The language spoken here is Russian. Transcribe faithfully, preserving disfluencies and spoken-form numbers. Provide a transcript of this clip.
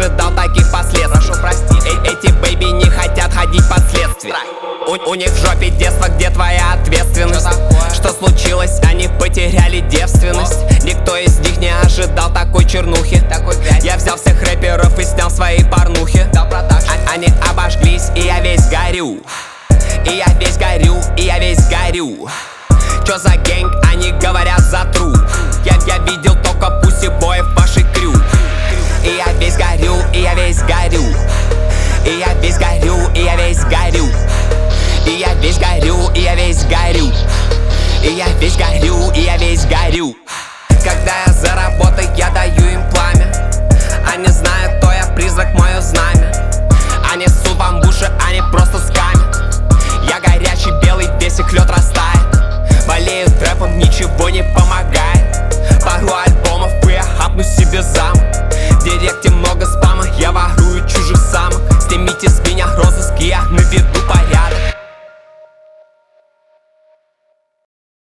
ожидал таких последствий. Прошу простить. Э эти бэйби не хотят ходить под следствие. У, у них в жопе детство, где твоя ответственность? Что, что случилось? Они потеряли девственность. О. Никто из них не ожидал такой чернухи, такой Я взял всех рэперов и снял свои порнухи. а, Они обожглись, и я весь горю. И я весь горю, и я весь горю. Чё за гэнг? Они говорят за тру. Я, я видел только пуси боев в вашей крю. И я весь горю, и я весь горю. И я весь горю, и я весь горю. И я весь горю, и я весь горю. И я весь горю, и я весь горю. Когда я за работой, я даю им пламя. Они знают, то я призрак, мое знамя. Они ссут вам в уши, они просто скамят. Я горячий, белый, весь их лед растает. Болеют рэпом, ничего не помогает. Пару альбомов, и я хапну себе замок. В директе много спама, я ворую чужих самок. Снимите с меня